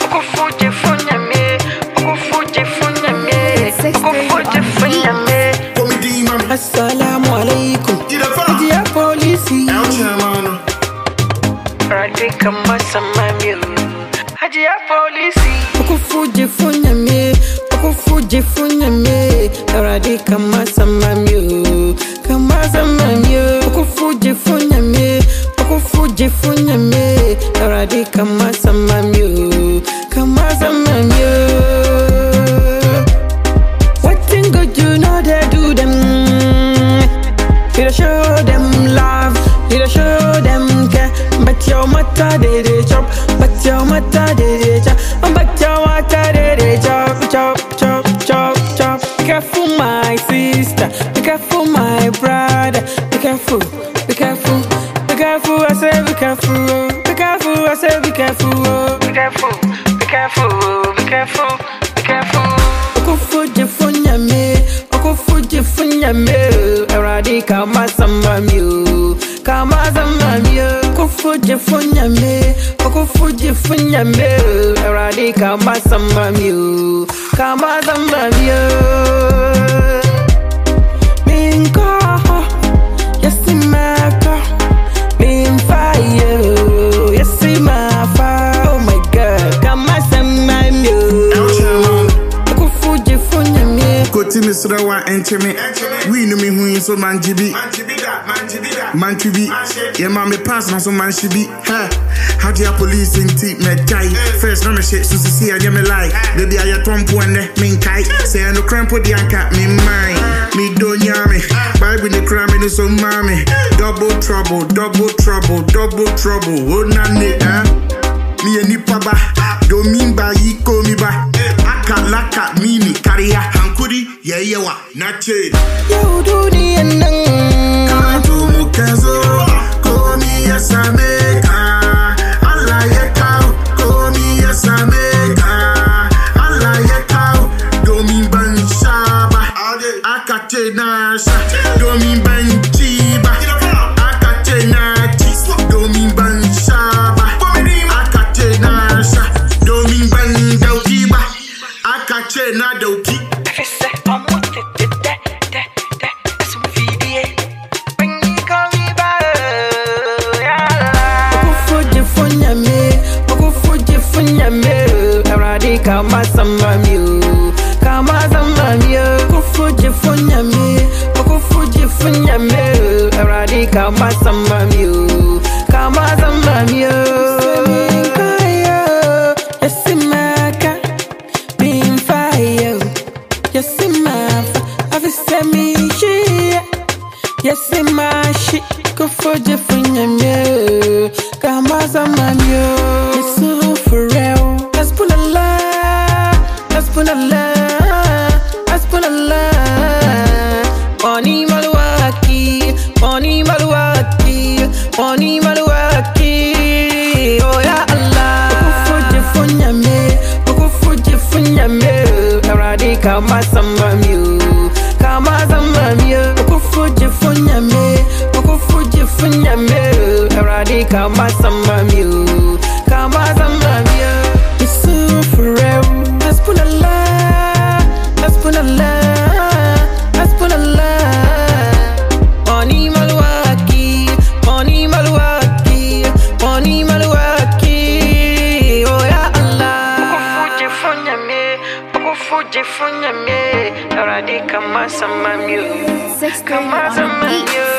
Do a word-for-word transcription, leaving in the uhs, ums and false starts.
Okufuje funya me, okufuje funya me, okufuje funya me. Comedy man. Assalamu alaikum. Hajiya Polisi. Radika masamamyo. Hajiya Polisi. Okufuje funya me, okufuje funya me. Radika masamamyo, kamasamamyo. Okufuje funya me, okufuje funya me. Radika masamamyo, kamasamamyo. What thing good you know they do them? You don't show them love, you don't show them care. But your mother they they chop, but your mother they they chop, but your mother they they chop, chop, chop, chop, chop. Be careful, my sister. Be careful, my brother. Be careful, be careful, be careful. I say be careful, be careful. I say be careful, Be careful, be careful, be careful, be careful. Okufuje funya me, okufuje funya me. Radika masamamyo, kamasamamyo. Okufuje funya me, okufuje funya me. Radika masamamyo, kamasamamyo. Minko, yasimaka, minfayo, yasimafa. Oh my God, kamasamamyo. Okufuje funya me. Koti misra wa encheme. We no me hu so man jibi. Man chibi. Yeah man me pass na so man shibi. Ha. How do you police in teeth me die? First no me shit so see and me lie. Baby I ya tompo and me kai. Say I no crime put the anka me mine. Me do nyame. Bible the crime in so mami. Double trouble, double trouble, double trouble. Oh na ne ah. Me a nipa ba. Do mean ba yiko mi ba. Laka mini kariya hankuri yayawa na ce Yau duniyan nan ka to mu kazo ko mi ya same ka Allah ya kawo ko mi ya same ka Allah ya kawo domin ban sha ba aka ce na sha domin ban ci ba aka ce na ci domin ban sha ba aka ce na sha domin ban dauki ba aka ce na dauki. Fisse on what it did that that that that's what we did. When you call me back, yeah. Okufuje funya me, okufuje funya me. Radika masamamyo, kamasamamyo. Okufuje funya me, okufuje funya me. Radika masamamyo, kamasamamyo. Yes, in my shit, go for Jeffunya me. Kamasamamyo, it's so for real. Let's put a lie, let's put a lie, let's put a lie. Money Maluaki, money Maluaki, money Maluaki. Oh yeah, Allah. Go for Jeffunya me, go for Jeffunya me. Radika masamamyo, kamasamamyo. Okufuje funya me, okufuje funya me. Radika masamamyo, kamasamamyo. It's so for real. Let's put a lie, let's put a lie, let's put a lie. Money Maluaki, money Maluaki, money Maluaki. Oh yeah, Allah. Okufuje funya me, okufuje funya me. Radika masamamyo, kamasamamyo.